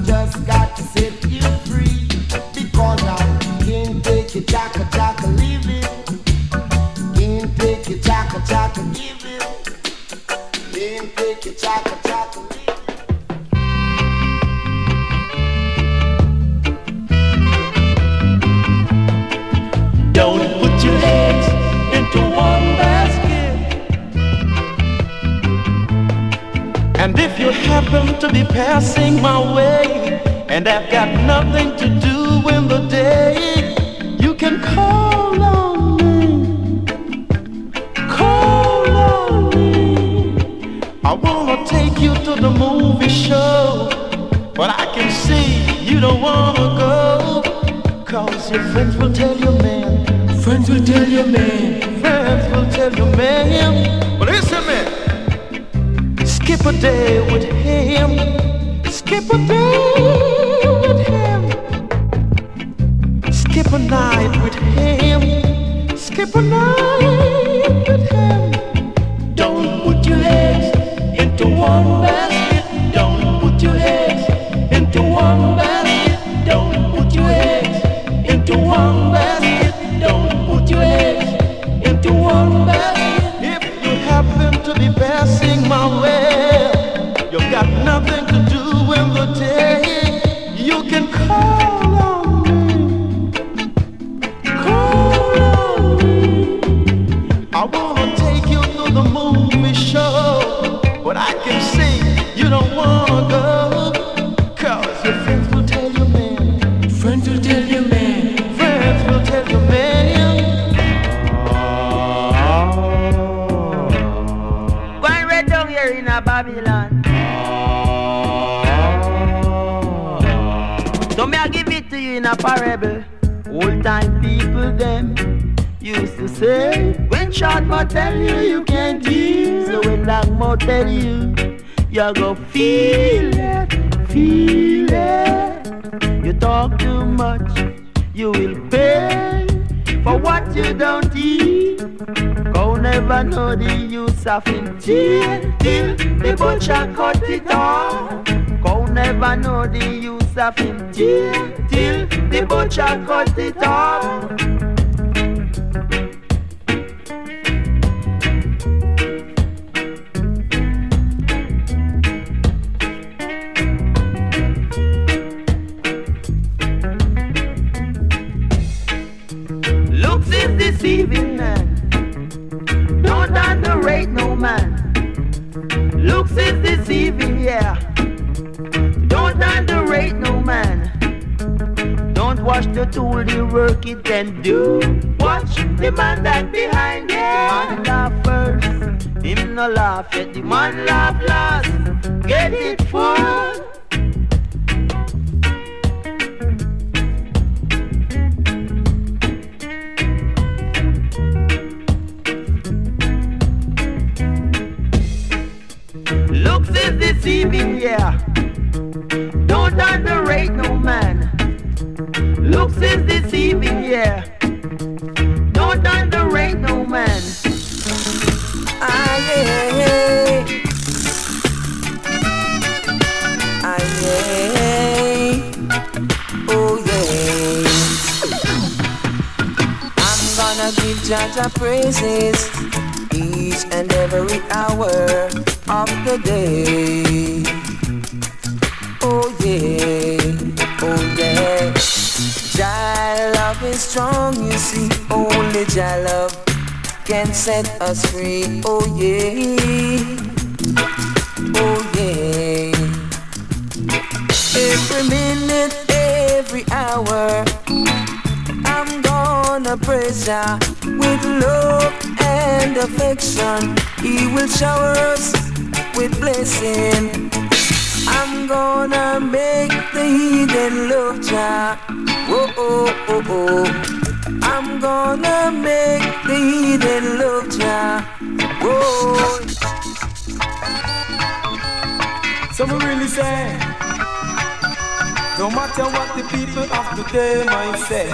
just got to set you free. Because I can't take your chaka chaka, leave it. Can't take your chaka chaka, give it. Can't take your chaka chaka, leave it. Don't put your eggs into one basket. And if you happen to be passing my way, and I've got nothing to do in the day, you can call on me. Call on me. I wanna take you to the movie show, but I can see you don't wanna go. Cause your friends will tell you, man. Friends will tell you, man. Friends will tell you, man. But listen, man. Skip a day with him. Skip a day with him. Skip a night with him. Skip a night with him. Don't put your eggs into one basket. Don't put your eggs into one basket. Don't put your eggs into one basket. Don't put your eggs into one basket. If you happen to be passing my way, you've got nothing to do in the day, you can call on me. Call on me. I wanna take you to the movie show, but I can see you don't wanna go. Cause your friends will tell you, man. Friends will tell you, man. Friends will tell you, man. Going right down here in Babylon. So me I give it to you in a parable. Old time people them used to say, when short mouth tell you you can't hear, so when long mouth tell you, you go feel it, feel it. You talk too much, you will pay for what you don't eat. Go never know the use of him till the butcher cut it off. Go never know the use of him till the butcher cut it off. Looks is deceiving, man. Don't underrate no man. Looks is deceiving, yeah. Don't underrate no man. Don't watch the tool, the work it can do. Watch the man that behind it. The man laugh first, him no laugh yet. The man laugh last, get it full. Looks is deceiving, yeah. Don't underrate no man. Looks is deceiving, yeah. Don't underrate no man. Ah, yeah. Ah, yeah. Oh, yeah. I'm gonna give Jaja praises each and every hour of the day. Oh yeah, oh yeah. Jah love is strong, you see. Only Jah love can set us free. Oh yeah, oh yeah. Every minute, every hour, I'm gonna praise Jah with love and affection. He will shower us with blessing. I'm gonna make the heathen love Jah. Oh, oh, oh, oh. I'm gonna make the heathen love Jah. Oh. So we really say, no matter what the people of today might say,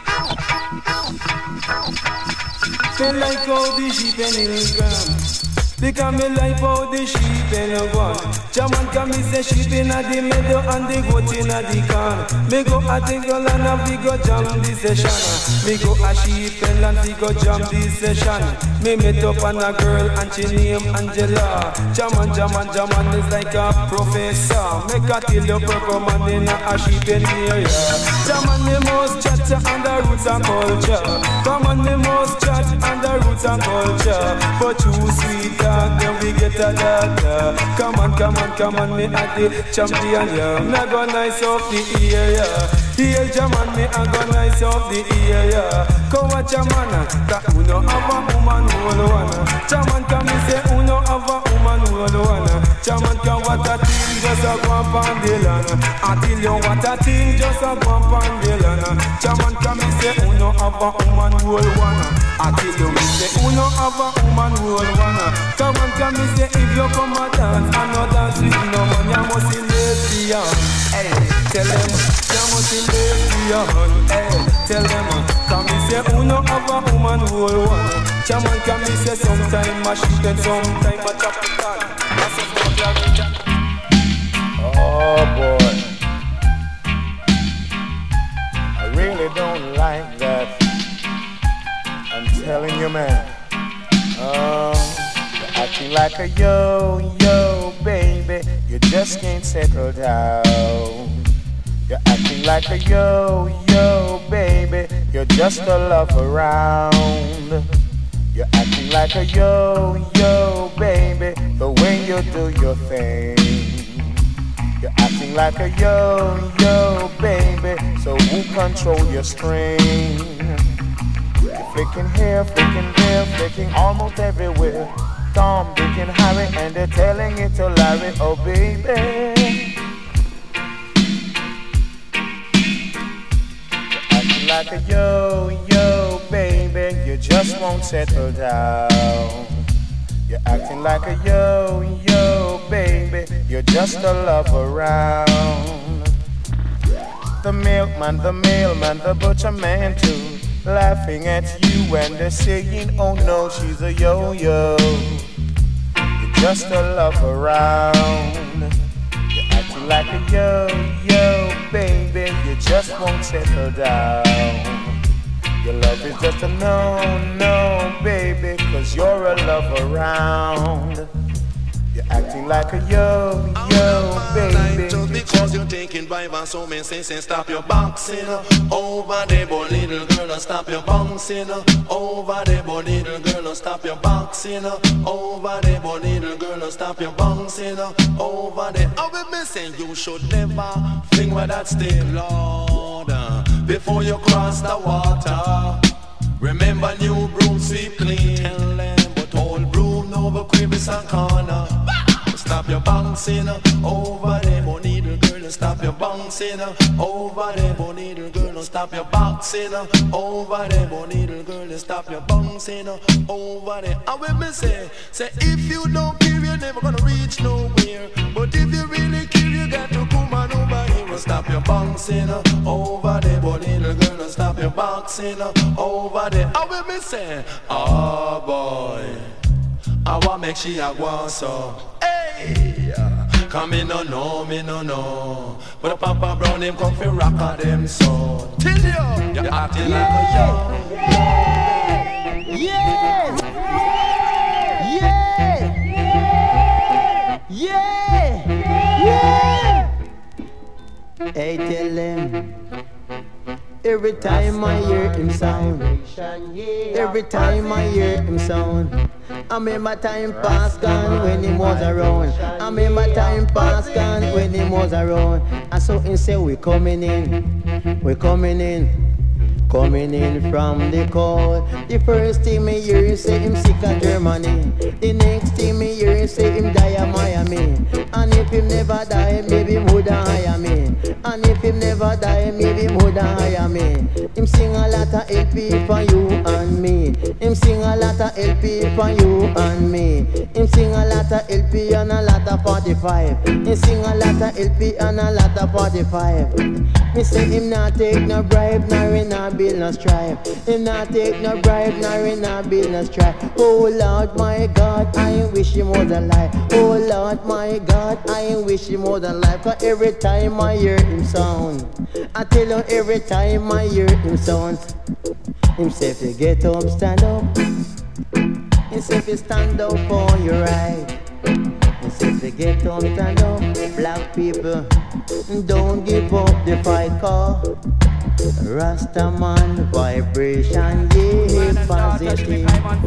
feel like all the sheep and little girl. Because me like all the sheep and the one. Jaman can me say sheep inna the meadow and the goat inna the corn. Me go a the girl and a we go jam the session. Me go a sheep and we go jam the session. Me met up on a girl and she name Angela. Jaman is like a professor. Make a till you perform and in a sheep in here. Jaman me most chat and the roots and culture. Come on me most chat and the roots and culture. But you sweet dog, then we get a dog. Come on, me at the champion, yeah. Me a go nice off the ear, yeah. Here, Jaman, me a go nice off the ear, yeah. Come watch a man, that uno have a woman who wanna. Jaman can me say uno have a woman who wanna. Jaman can what a thing just a go on the land. Until you what a thing just a go on the land. Jaman can me say uno have a woman who wanna. Until you me say uno have a woman who wanna. Come on, can me say if you come a dance, I no dance with no man. You must be lesbian. Hey, tell them you must be lesbian. Hey, tell them can me say uno have a woman who wanna. Jaman can me say sometime a shit and sometime a tropical. Oh boy, I really don't like that. I'm telling you, man. You're acting like a yo-yo, baby. You just can't settle down. You're acting like a yo-yo, baby. You're just a love around. You're acting like a yo-yo, baby. The way you do your thing. You're acting like a yo-yo, baby. So who control your string? You're flicking here, flicking there, flicking almost everywhere. Tom, Dick, and Harry, and they're telling it to Larry, oh baby. You're acting like a yo-yo, baby. You just won't settle down. You're acting like a yo-yo, baby. You're just a love around. The milkman, the mailman, the butcher man too, laughing at you and they're saying, oh no, she's a yo-yo. You're just a love around. You're acting like a yo-yo, baby. You just won't settle down. Your love is just a no, baby, 'cause you're a love around. You're acting like a yo-yo, baby. Just because you're taking vibe and so many say stop your boxing over there, but little girl, stop your bouncing over there, but little girl, stop your boxing over there, but little girl, stop your bouncing over there. I will be saying you should never think where that stay, Lord, before you cross the water. Remember, new broom sweep clean. Tell them, but old broom over crevice and corner. Stop your bouncing over there, bonita girl. Stop your bouncing over there, bonita girl. Stop your bouncing over there, bonita girl. Stop your bouncing over there. I will be say if you don't care, you're never gonna reach nowhere. But if you really care, you got to come on over here. Stop your bouncing over there, bonita girl. Stop your bouncing over there. I will be say, oh boy, I want make she a go so. Hey, come me no know. But a Papa Brown him come fi rock a them so. Tell you, you're acting like a young. Yeah. Hey, tell them. Every time I hear him sound, every time I hear him sound, I remember time past gone when him was around. I remember time past gone when him was around. And so him say we coming in, coming in from the cold. The first thing me hear him say him sick of Germany. The next thing me hear him say him die of Miami. And if him never die, maybe him woulda hire me. And if him never die, maybe him woulda hire me. Him sing a lot of LP for you and me. Him sing a lot of LP for you and me. Him sing a lot of LP and a lot of 45. Him sing a lot of LP and a lot of 45. Me say him not take no bribe, nor in a bill no stripe. Him not take no bribe, nor in a bill no stripe. Oh Lord my God, I wish him more than life. Oh Lord my God, I wish him more than life. Cause every time I hear him sound, I tell you every time I hear him sound, him say if you get up, stand up. Him say if you stand up for your right. Him say if you get up, stand up. Black people, don't give up the fight, cause Rastaman vibration, yeah, positive.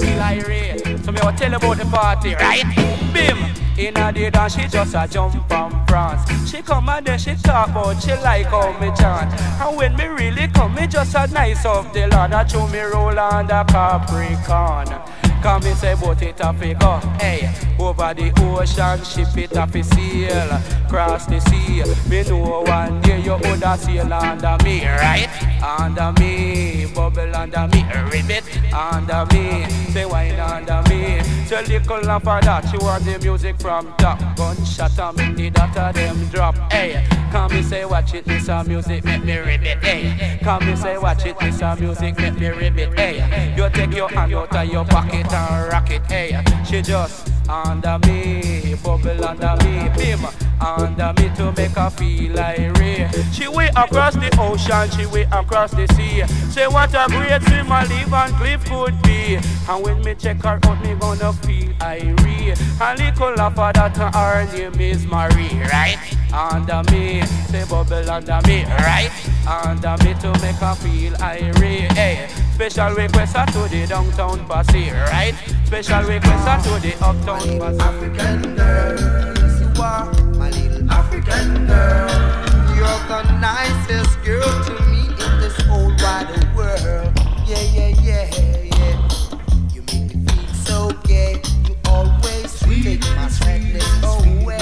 So me will tell you about the party, right? Bim! In a day that she just a jump from France. She come and then she talk about she like how me chant. And when me really come, me just a nice of the Lord. I show me roll on the Capricorn. Come and say about it a figure, hey. Over the ocean, ship it a fi sail. Cross the sea, me know one day you woulda sail under me, right? Under me, bubble under me, ribbit under me, say wine under me. So little lamp for that, she want the music from top. Gunshot and make the dot of them drop, hey. Come and say watch it, this a music make me ribbit, hey. Come and say watch it, this a music make me ribbit, hey. You take your hand out of your pocket and rock it, hey. She just under me, bubble under me, bim under me to make her feel like rain. She way across the ocean, she way across the sea. Say what a great swimmer Leave and Cliff could be. And when me check her out, me gonna feel irate. And little laugh at that, her name is Marie, right? Under me, say bubble under me, right? Under me to make her feel irate, hey. Special request to the downtown posse, right? Special request to the uptown posse. African girl, yes you are, my little African girl. You're the nicest girl to me in this whole wide world. Yeah, yeah, yeah, yeah. You make me feel so gay. You always take my sadness away.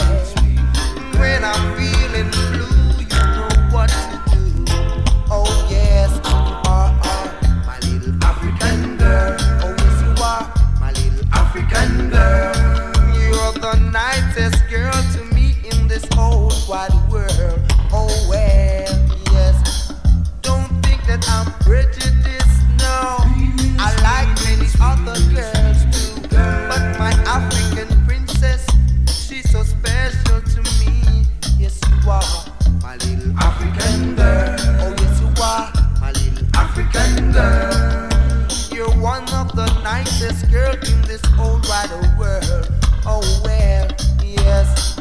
When I'm feeling blue, you know what to do. Oh yes, you are my little African girl. Oh yes, you are my little African girl. You're the nicest girl to me in this whole wide world. Oh well, yes. Don't think that I'm prejudiced, no. I like many other girls too, but my African princess, she's so special to me. Yes, you are my little African girl. Oh yes, you are my little African girl. You're one of the nicest girls in this whole wide world. Oh well, yes.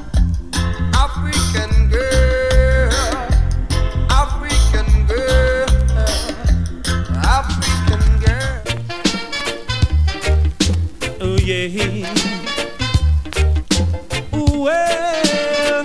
African girl, African girl, African girl. Oh yeah. Ooh, well.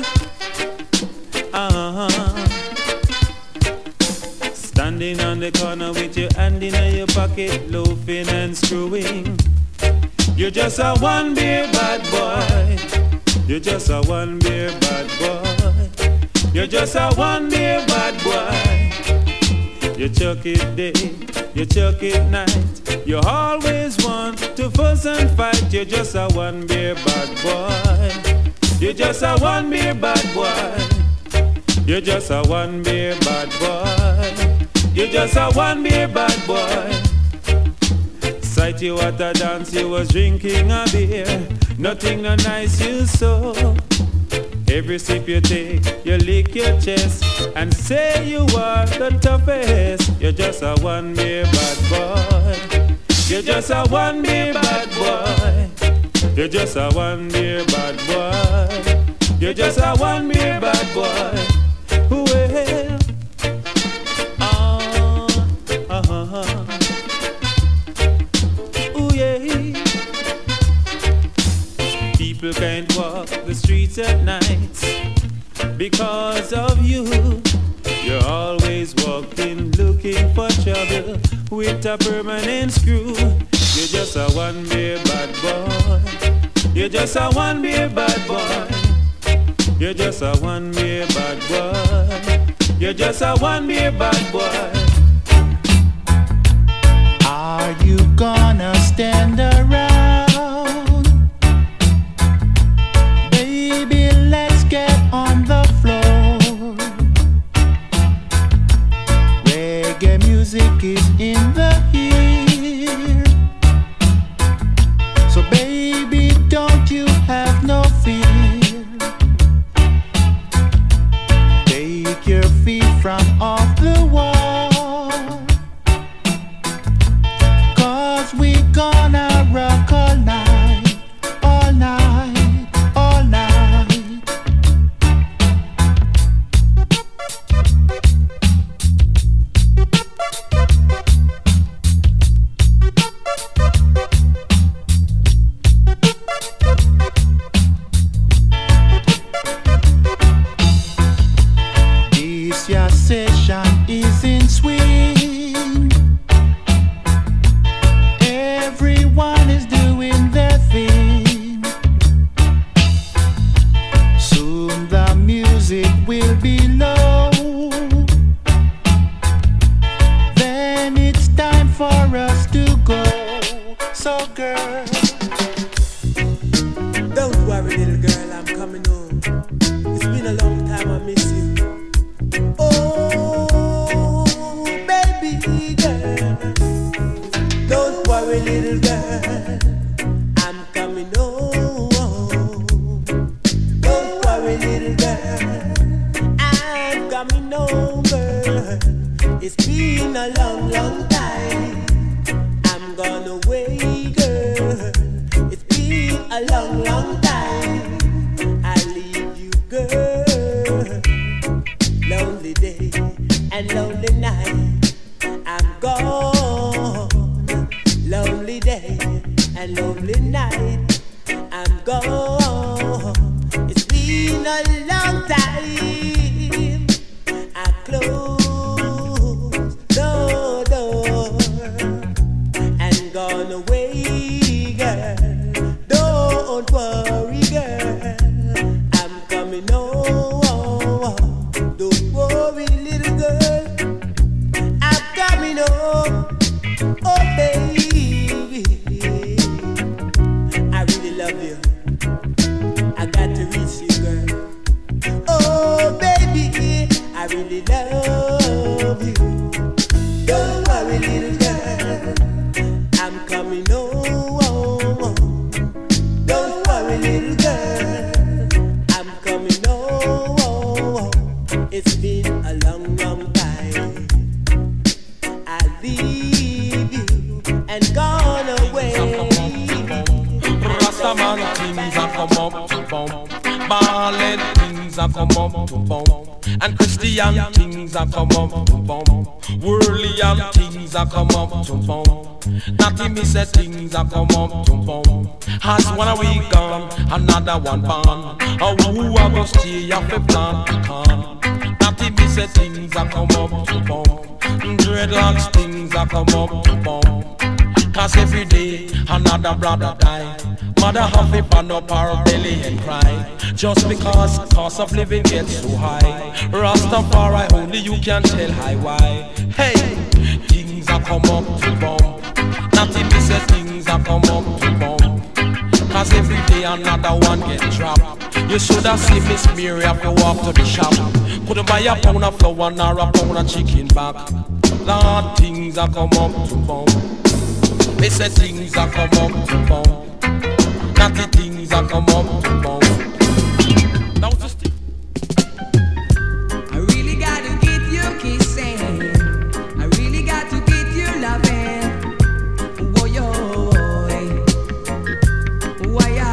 Standing on the corner with your hand in your pocket, loafing and screwing. You're just a one beer bad boy. You're just a one beer bad boy. You're just a one beer bad boy. You chuck it day, you chuck it night. You always want to fuss and fight. You're just a one beer bad boy. You're just a one beer bad boy. You're just a one beer bad boy. You're just a one beer bad boy. Sight you at a dance, you was drinking a beer. Nothing no nice you saw. Every sip you take, you lick your chest and say you are the toughest. You're just a one beer bad boy. You're just a one beer bad boy. You're just a one beer bad boy. You're just a one beer bad boy. Well, ooh yeah. People can't walk the streets at night because of you. You're always walking, looking for trouble with a permanent screw. You're just a one beer bad boy. You're just a one beer bad boy. You're just a one beer bad boy. You're just a one beer bad boy. Are you gonna stand around? Baby, let's get on the floor. Reggae music is in the air. So baby, don't you have no fear. Take your feet from off the wall, 'cause we gonna rock all night, all night, all night. This your session is in swing. Everyone is doing their thing. Soon the music will be low. Then it's time for us to go. So girl, Don't worry, little girl, I'm coming home. It's been a long time, I miss you. Oh, baby girl. Don't worry, little girl, I'm coming home. Don't worry, little girl, I'm coming home, girl. It's been a long, long time. I'm gonna wait, girl. It's been a long, long time. I'll leave you, girl. Lonely day and lonely night. I'm gone. Lonely day and lonely night. I'm gone. It's been a long time. I close the door and gone away, girl. Don't worry, girl. I'm coming home. Don't worry, little girl. I'm coming home. Oh, baby. I really love you. I got to reach you, girl. Oh, baby. I really love you. Don't worry, little girl. I'm coming home. Don't worry, little girl. I'm coming home. It's been a long, long time. I'll leave you and gone away. Rastaman things are come up to bump. Ballad things are come up to bump. And Christian things are come up to bump. Worldly things are come up to bump. Natty me say things are come up to bump. As one a week gone, another one born. Oh, who a go stay off a plant pecan? Natty me say things are come up to bump. Dreadlocks things are come up to bump. 'Cause every day another brother die. Mother have a pan up her belly and cry. Just because cost of living gets so high. Rastafari only you can tell why. Hey, things are come up to bump. Natty me say things are come up to bump. 'Cause every day another one get dropped. You should have seen Miss Mary if you walk to the shop. Couldn't buy a pound of flour nor a pound of chicken back. Lord, things are come up to bump. Me say things are come up to bump. Natty things are come up to bump. Now just I really gotta get you kissing. I really got to get you loving. Whoa, yo, why ya?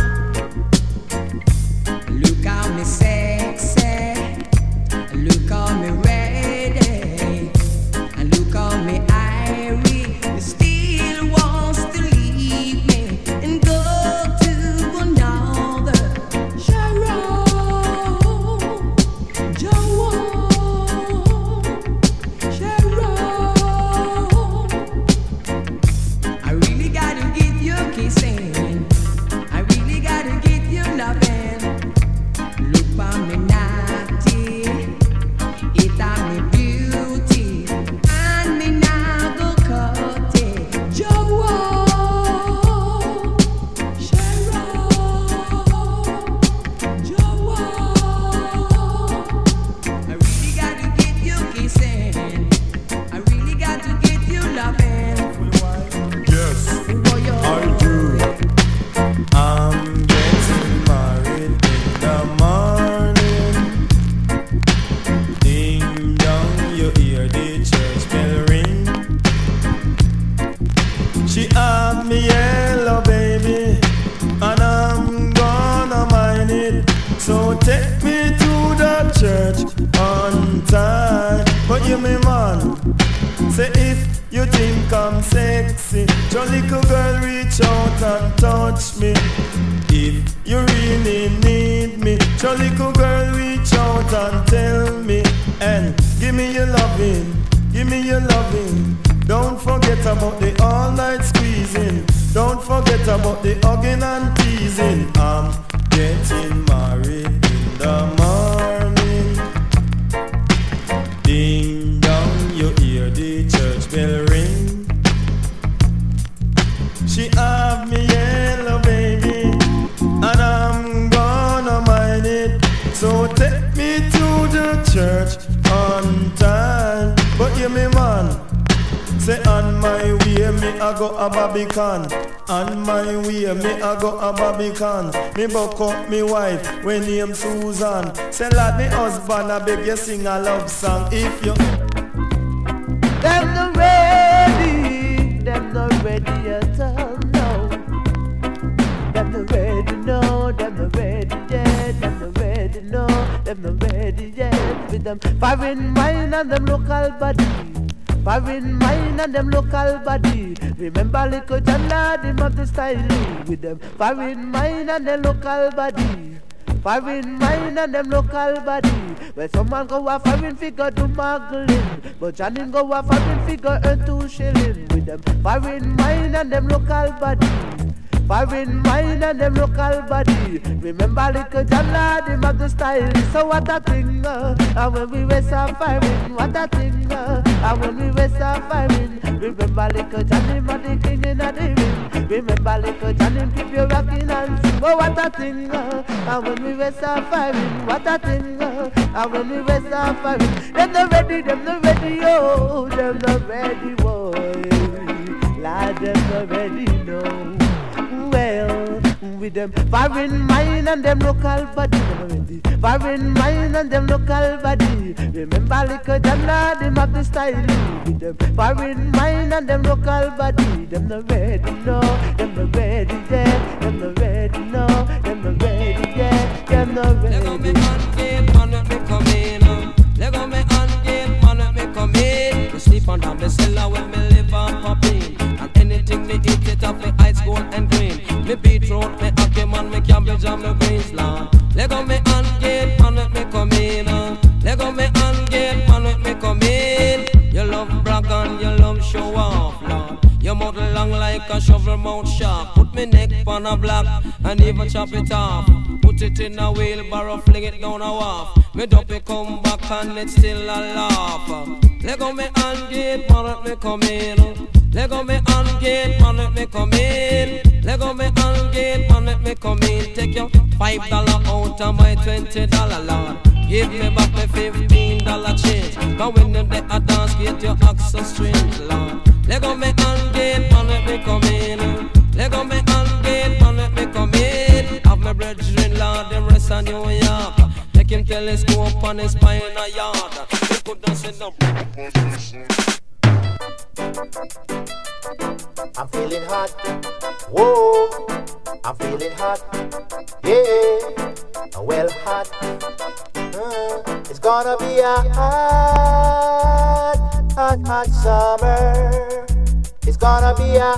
Look how me sexy. Look how me ready. And look how me irie. You still wants to leave me and go to another. time. But you me man, say if you think I'm sexy, your little girl reach out and touch me. If you really need me, your little girl reach out and tell me. And give me your loving, give me your loving. Don't forget about the all night squeezing. Don't forget about the hugging and teasing. I'm getting married in the morning. Ding dong, you hear the church bell ring. She have me yellow baby, and I'm gonna mind it. So take me to the church on time. But you me man, say on my way me I go a Barbican. On my way me I go a Barbican. Me buck up me wife when name Susan. Say lad me husband I beg you sing a love song. If you them not ready, them not ready at all, no. Them not ready, no, them not ready yet, them not ready, no, them not ready yet. With them fire in mind and them local body. Fire in mind and them local body. Remember little John Lad, him of the style. With them fire in mind and them local body. Fire in mind and them local body. Where some man go a foreign figure do muggling, but Johnny go a foreign figure earn 2 shilling. With them fire in mind and them local body. Fire in mind and them local body. Remember little John Lad, him of the style. So what a thing, and when we were firing, what a thing, and when we were firing. Remember little John, him of the king in the ring. Remember little John, him keep you rocking and sing. Oh what a thing, and when we were firing, what a thing, and when we were firing. Them not ready, oh, them not ready, boy. Lad, them not ready, no. Well, with them fire in mind and them local body. Fire in mind and them local body. Remember little John Lad, him of the style. With them fire in mind and them local body. Them not ready, no, them not ready yet. Them not ready, no, them not ready yet. Them not ready. Let go me hand man let me come in. Let go me hand man let me come in. Me sleep under the cellar when me live on popping. And anything me eat it up, me ice gold and green. Me beetroot, me ackee, me cabbage and me greens, Lord. Let go me hand man let me come in. Let go me hand man let me come in. You love brag and you love show off, Lord. Your mouth long like a shovel mouth sharp. Put me neck on a block and even chop it off. Put it in a wheelbarrow, fling it down a wharf. Me duppy come back and it's still a laugh. Let go me hand man let me come in. Let go me hand man let me come in. Let go me hand man let me come in. Take your $5 out of my $20, Lord. Give me back my $15 change. Cause when them they a dance, get your access strings, Lord. Let go me hand man let me come in. Let go me hand man let me come in. Have my brethren, Lord, them rest on New York. Make him telescope on his spine in a yard. He couldn't sit down. I'm feeling hot, whoa, I'm feeling hot, yeah, well hot. It's gonna be a hot summer. It's gonna be a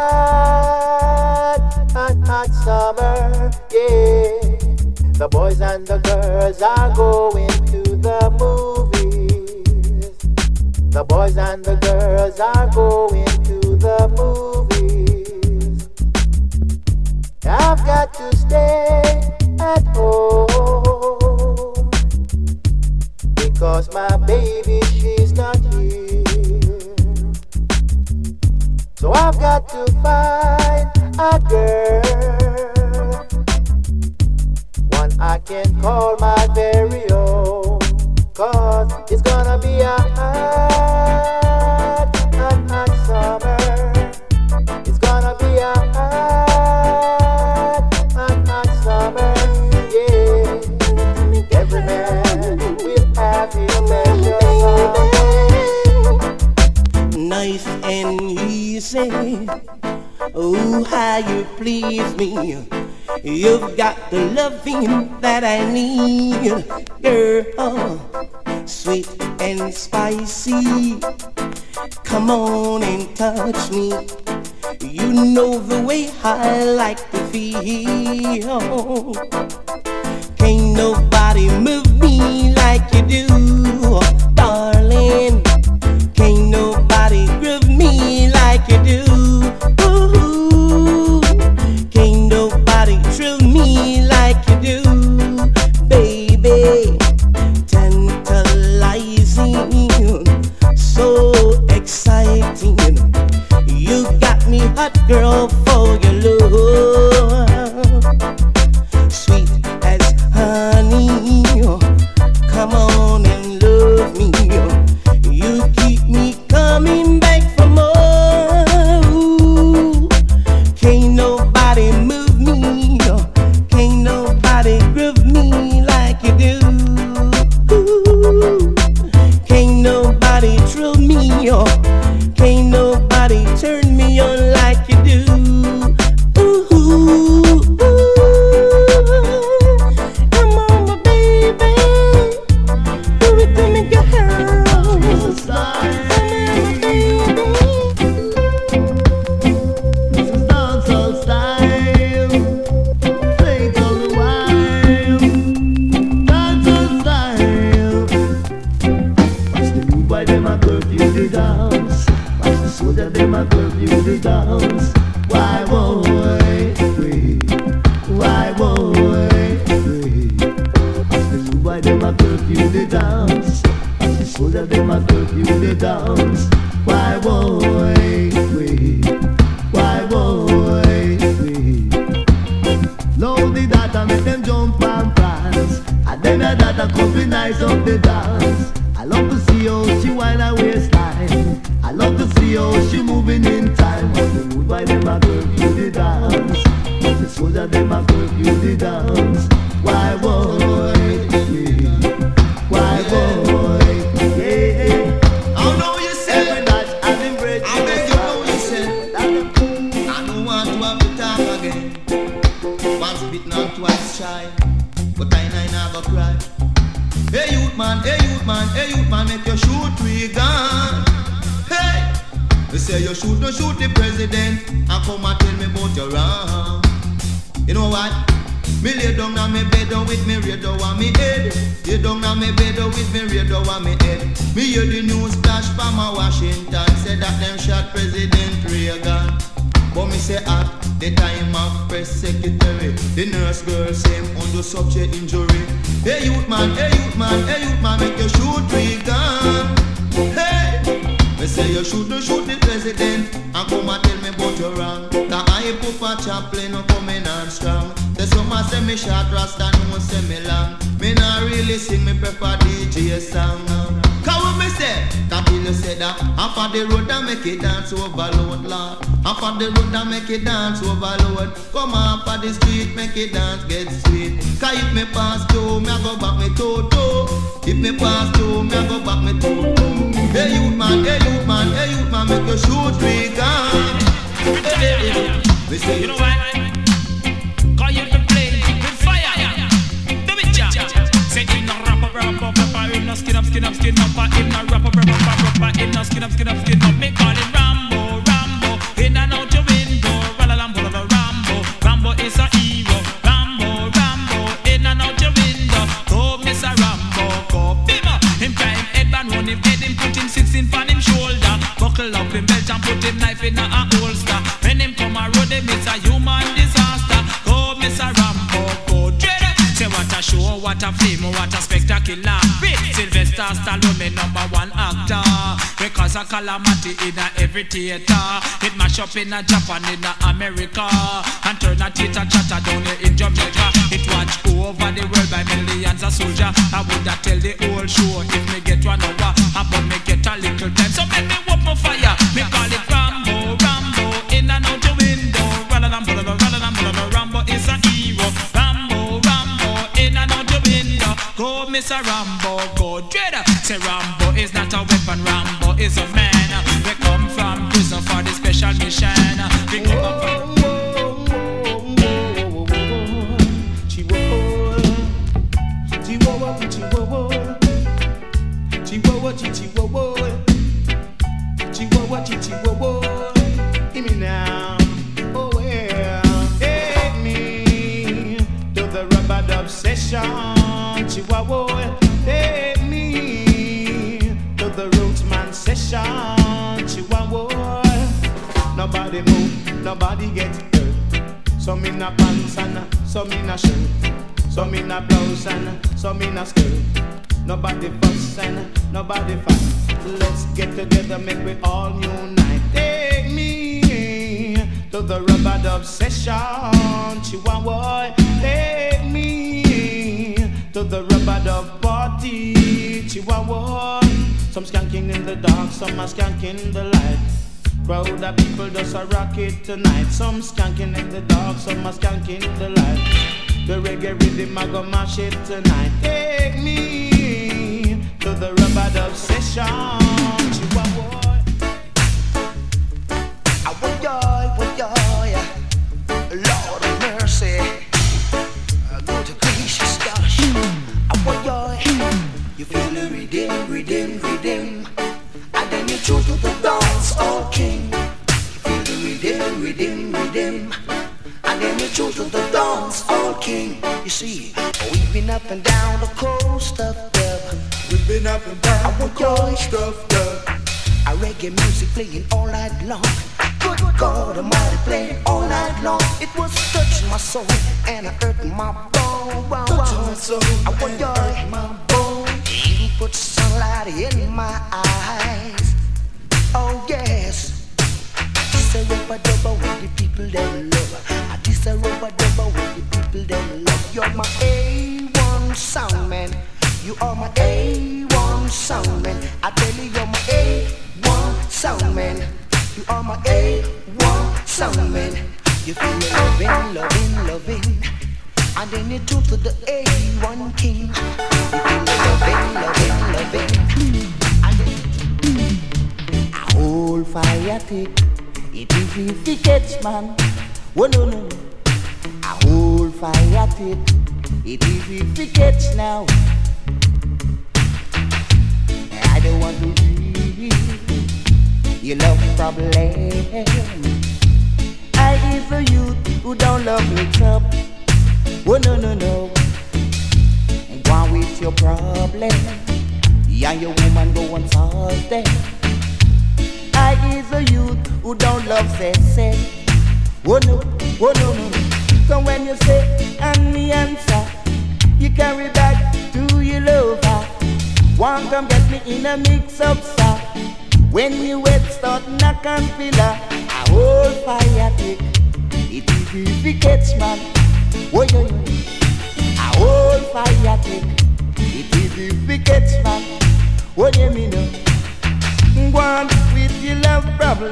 hot summer, yeah. The boys and the girls are going to the movies. The boys and the girls are going to the movies. I've got to stay at home because my baby, she's not here. So I've got to find a girl, one I can call my very own. Cause it's gonna be a hot summer. It's gonna be a hot summer, yeah. Every man will have his measure. Nice and easy, oh how you please me. You've got the loving that I need, girl. sweet and spicy. Come on and touch me. You know the way I like to feel. Can't nobody move me like you do, darling. Can't nobody groove me like you do. Ooh, can't nobody thrill me like you do, baby. Tantalizing, so exciting. You got me hot, girl, for your love. Sweet as honey, come on and love me. You keep me coming back for more. Ooh, can't nobody move me, can't nobody groove me like you do. Ooh, can't nobody thrill me, can't nobody turn me on like you do. Ooh, come on, my baby, do it to me, girl. This is dancehall style. Play it all the while. Dancehall style. Watch the rude boy, them a curfew the dance. Watch the soldier, them a curfew the dance. Why won't we? Why won't we? Watch the rude boy, them a curfew the dance. Watch the soldier, them a curfew the dance. Why won't we? Why won't we? Load the data, make them jump and prance. And then the data come be nice up the dance. I love to see how she whine her waistline. I love to see how she moving in time. But the mood why them a curfew the dance. But the soldier them a curfew the dance. Why won't we? Why won't we? Yeah. I know you said every night I've been bread. I beg you know you said I don't want to have to talk again. Once bitten and twice shy, but I never cry. Hey youth man, hey youth man, hey youth man, make your shoot we gun. Hey, they say you shoot, no shoot the president, and come and tell me about your wrong. You know what? Me lay down on me bed with me radio on me head. Lay down on me bed with me radio on me head. Me hear the news flash from Washington, say that them shot President Reagan. But me say at the time of press secretary, the nurse girl say him under subject injury. Hey youth man, hey youth man, hey youth man, make you shoot gun. Hey, me say you shoot the president, and come and tell me about your wrong. That I put a chaplain no coming on strong. The summer say me short rasta, no say me long. Me not really sing, me prefer DJ song. Cause what me say, that you say that off of the road and make it dance overload, Lord. Off of the road and make it dance overload. Come off of the street, make it dance, get sweet. Cause if me pass through, me I go back me toe. If me pass through, me I go back me toe. Hey youth man, hey youth man, hey youth man, make you shoot we gun. We say you know why? Cause you been playing with fire. Do it, ja. Say him no rap up, him no skin up, him no rap up, him no skin up. Me call him Rambo. In and out your window, Rambo is a hero. Rambo, in and out your window. Oh, Mr. Rambo, go bimmer. Him try him head and run him head, him put him 16 on him shoulder. Buckle up him belt and put him knife in a holster. When him come a road, him is a human disaster. Go, Mr. Rambo, go dread. Say what a show, what a film, what a spectacular. Sylvester Stallone, me #1 actor. Because a calamity in a every theater. It mash up in a Japan, in a America, and turn a theater chatter down here in Jamaica. It watch over the world by millions of soldiers. I would have tell the whole show if me get 1 hour, but me get a little time. So make me whoop my fire. Me call it Rambo, in and out your window. Rambo is a hero. Rambo, in and out your window. Go, Mr. Rambo, go dread. Say Rambo is not a weapon, Rambo is a man. We come from prison for the special mission. We come from Chihuahua, chihuahua, chihuahua, chihuahua. Hear me now, oh well. Take me to the rub-a-dub session, Chihuahua. Take me to the Rootsman session, Chihuahua. Nobody move, nobody get hurt. Some in a pants and some in a shirt, some in a blouse and some in a skirt. Nobody fuss and nobody fight. Let's get together, make we all unite. Take me to the rub-a-dub session, Chihuahua. Take me to the rub-a-dub party, Chihuahua. Some skanking in the dark, some are skanking in the light. Crowd of people just a rock it tonight. Some skanking in the dark, some are skanking in the light. The reggae rhythm I go mash it tonight. Take me to the rub-a-dub session, Chihuahua. Lord of mercy, go to gracious gosh. You feel the rhythm, and then you choose to the dance, oh king. You feel the rhythm, and then you choose to the dance, oh king. You see, we've been up and down the coast of dub. We've been up and down the coast of dub. A reggae music playing all night long. Good God Almighty, playing all night long. It was touching my soul and it hurt my bone. Touching my soul and it hurt my bone. You put sunlight in my eyes. Oh yes. This a rubber-dubber with the people that love. This a rubber-dubber with the people that love. You're my A1 sound man. You are my A1 sound man. I tell you, you're my A1 sound man. You are my A1 sound man. You feel me loving, and then you talk to the A1 king. You feel me loving, and then a whole fire tick. It is if he catch man. Oh no. A whole fire tick. It is if he catch now. I don't want to be your love problem. I is a youth who don't love mix up. Oh no. And go on with your problem. You and your woman go and solve them. I is a youth who don't love say. Oh no. So when you say and me answer, you carry back to your lover. Want come get me in a mix up, sir. When you wet start knock and filler, a whole fire tick. It is easy catch man. Oh yo. A whole fire tick. It is easy catch man. What do you mean? Go on with your love problem.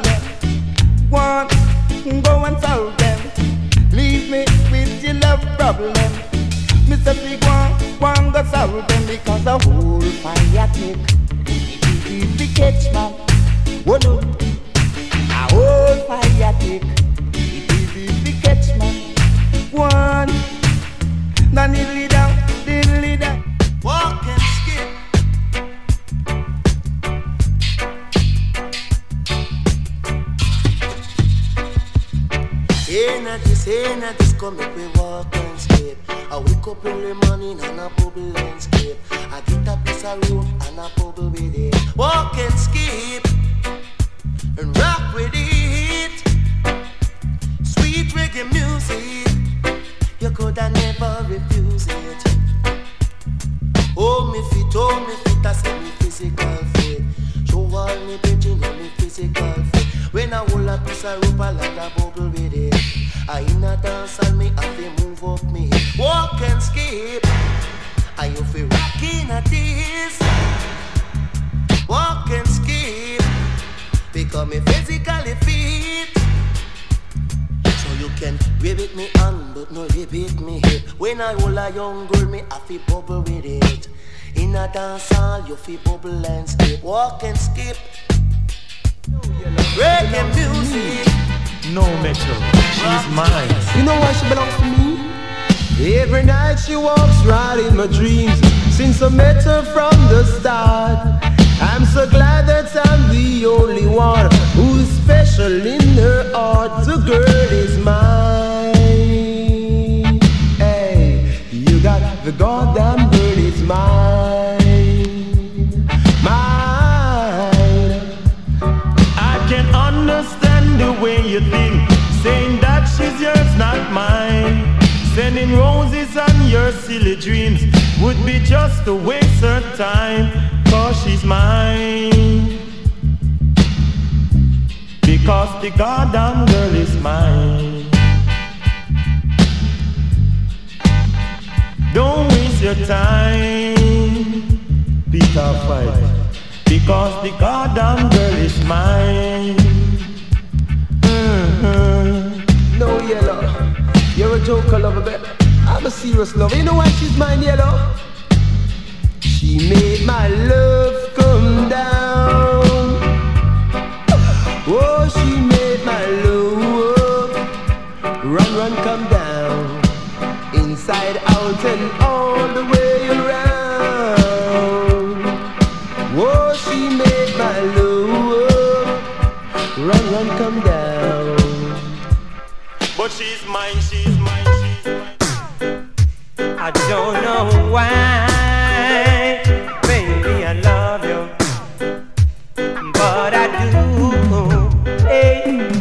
Go and solve them. Leave me with your love problem. Mr. Big one go solve them. Because a whole fire tick. It is easy catch man. Oh no. A whole fire tick. It is easy catch man. One. Now diddly down. Walk and skip. Hey, na this come make we walk and skip. I wake up in the morning and a bubble and skip. I get a piece of road and a bubble with it. Walk and skip and rock with it. Sweet reggae music, you coulda never refuse it. Hold me fit, I say me physical fit. Show all me bitchin' in me physical fit. When I hold a piece of rope, I like a bubble with it. I in a dance and me have to move up me. Walk and skip. I you feel rockin' at this. Walk and skip. Because me physically fit. So you can ribbit me on, but no ribbit me hip. When I hold a young girl, me have to bubble with it. In a dance hall, you feel bubble and skip. Walk and skip. Reggae music. No, Metro, she's mine. You know why she belongs to me? Every night she walks right in my dreams. Since I met her from the start, a thing, saying that she's yours, not mine. Sending roses on your silly dreams would be just a waste of time, 'cause she's mine. Because the goddamn girl is mine. Don't waste your time, Peter Fight, because the goddamn girl is mine. No, Yellow, you're a joker lover, babe. I'm a serious lover. You know why she's mine, Yellow? She made my love come down. Oh, she made my love run, come down. Inside out and all the way around. Oh, she made my love run, come down. But she's mine, she's mine, she's mine. I don't know why, baby, I love you, but I do. Hey,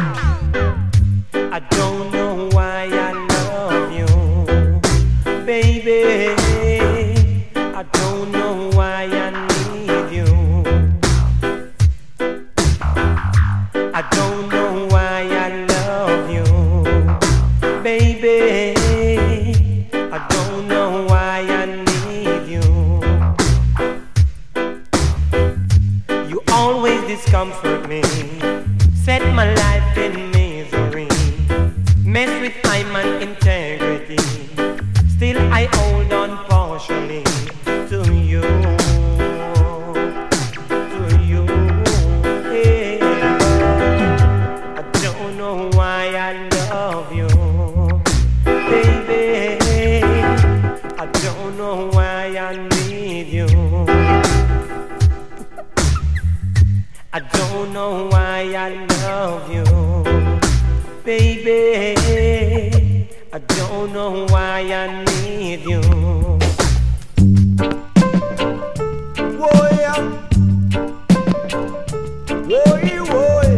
I don't know why I love you, baby. I don't know why I need you. I don't know why I love you, baby. I don't know why I need you. You always discomfort me, set my life in misery, mess with my man integrity. Still I hold on partially to you, hey. I don't know why I love you, baby. I don't know why I need you. I don't know why I love you, baby. I don't know why I need you. Woy, woy, woy.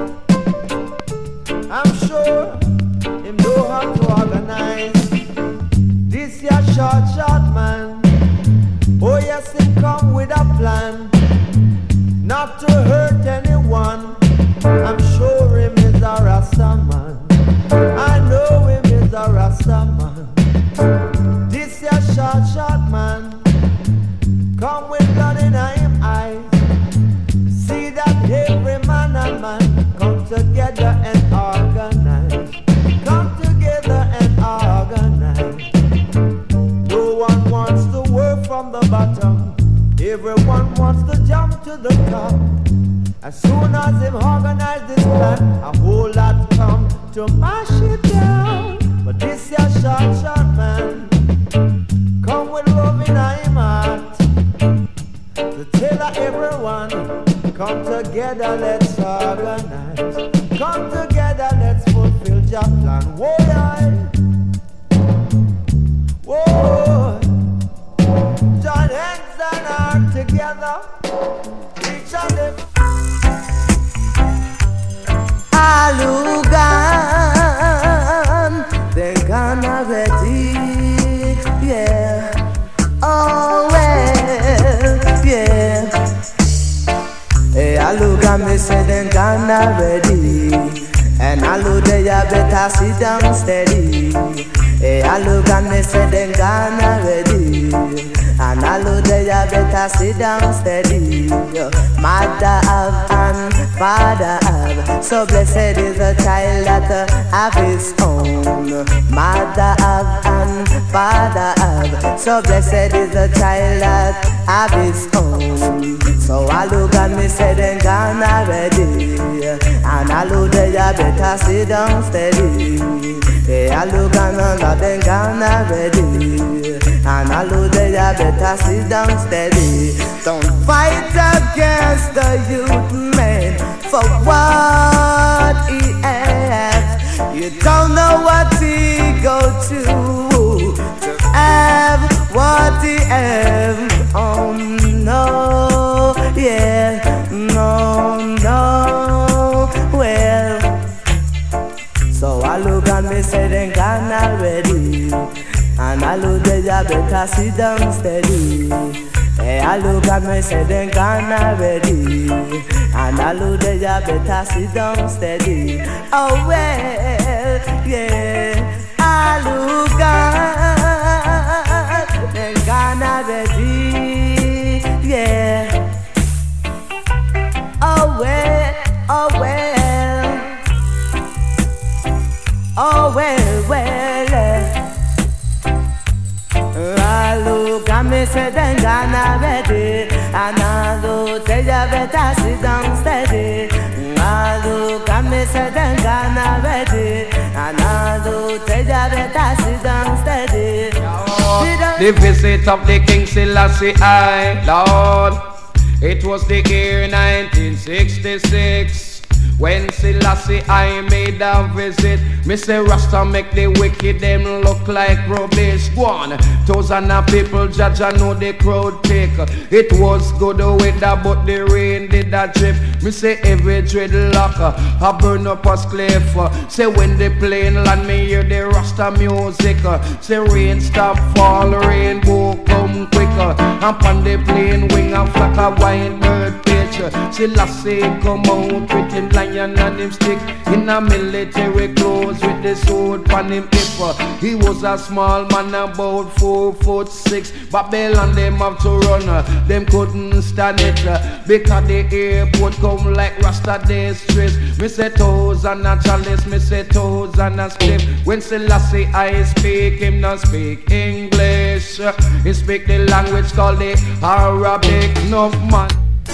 I'm sure him know how to organize this here short man. Oh yes, he come with a plan, not to hurt anyone. I'm sure him is a Rasta man. I know him is a Rasta man. This here short man come with blood in him eyes. See that every man and man come together and organize. Come together and organize. No one wants to work from the bottom. Everyone wants to jump to the top. As soon as him organize this plan, a whole lot come to mash it down. But this here short man come with love in him heart to tell everyone, come together, let's organize. Come together, let's fulfill your plan. Whoa, whoa. Join hands and heart together. Each of them. Alugan, they gonna ready, yeah. Oh well, yeah. Hey, Alugan, me say they gonna ready, and Alu they better sit down steady. Hey, Alugan, me say they gonna ready, and Alu they better sit down steady. Mother have and father have, so blessed is the child that have his own. Mother have and father have, so blessed is the child that have his own. So Alugan, me say they gonna ready, and Alu they better sit down steady. Hey, Alugan, they gonna ready, and Alu they better sit down steady. Don't fight against the youth man for what he has. You don't know what he go to have what he have. Oh no, yeah, no, no. Well, I look there, you better sit down steady. Hey, I look at me, say they gone already. And I look there, you better sit down steady. Oh well, yeah. I look at they gone already. Yeah. Oh well, oh well. Oh well, well. I look at me, say they gone already. And I look, tell you better sit down steady. I look at me, say they gone already. And I look, tell you better sit down steady. The visit of the King Selassie I, Lord. It was the year 1966 when Selassie I made a visit. Me say Rasta make the wicked them look like rubbish. One thousand of people judge I know the crowd take. It was good weather but the rain did a drip. Me say every dreadlock I burn up a cliff. Say when the plane land me hear the Rasta music. Say rain stop fall, rainbow come quicker. Up on the plane wing a flock of white bird pitch. Selassie come out with him lion and him stick in a military clothes with the sword on him hip. He was a small man about 4'6". Babylon them have to run, them couldn't stand it because the airport come like Rasta distress. Me say thousand a chalice, me say thousand a slip. When Selassie I speak, him not speak English. He speak the language called the Arabic. No man.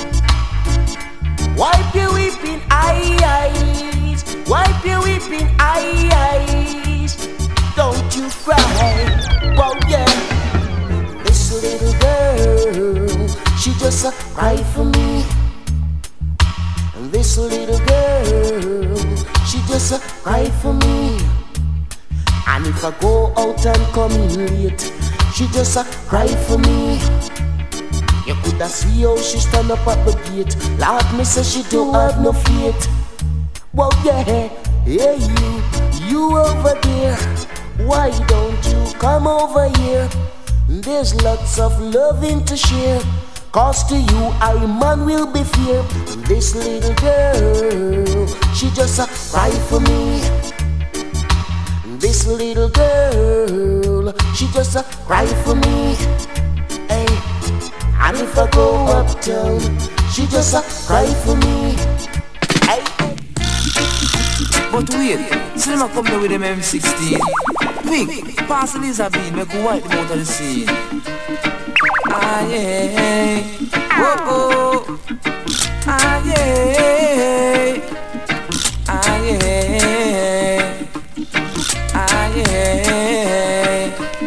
Wipe your weeping eyes, wipe your weeping eyes. Don't you cry, oh yeah. This little girl, she just cry for me. And this little girl, she just cry for me. And if I go out and come in late, she just cry for me. You coulda see how she stand up at the gate. Lord, me say she don't have no faith. Well, yeah, hey you over there. Why don't you come over here? There's lots of loving to share. Cause to you, I man will be fear. And this little girl, she just cry for me. And this little girl, she just cry for me. Hey. And if I go uptown, she just cry for me. Hey. But wait, see them come there with them M16. Quick, pass Elizabeth, make a wipe them out of the scene. Ah yeah, oh oh, ah yeah, ah yeah, ah yeah.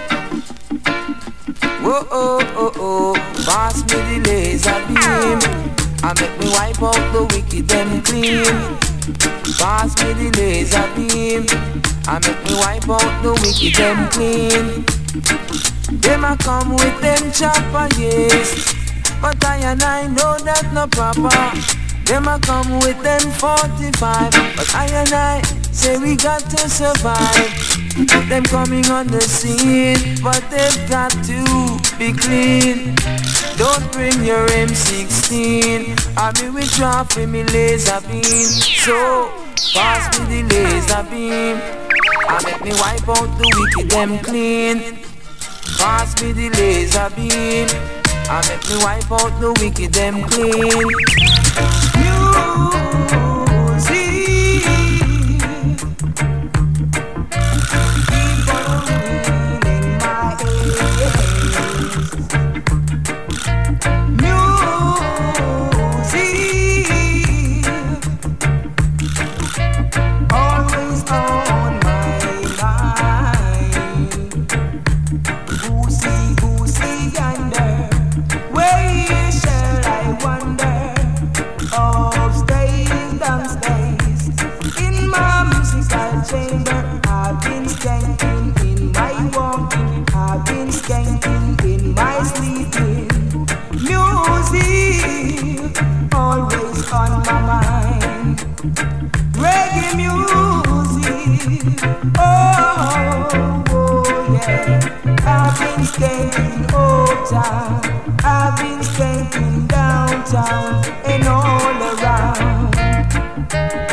Oh oh oh oh. Pass me the laser beam and make me wipe out the wicked them clean. Pass me the laser beam and make me wipe out the wicked them clean. Them a come with them chopper, yes, but I and I know that no proper. Them a come with them 45, but I and I say we got to survive. Them coming on the scene, but they've got to be clean. Don't bring your M16, I mean withdraw for me laser beam. So, pass me the laser beam, I make me wipe out the wicked them clean. Pass me the laser beam, I make me wipe out the wicked them clean. and all around.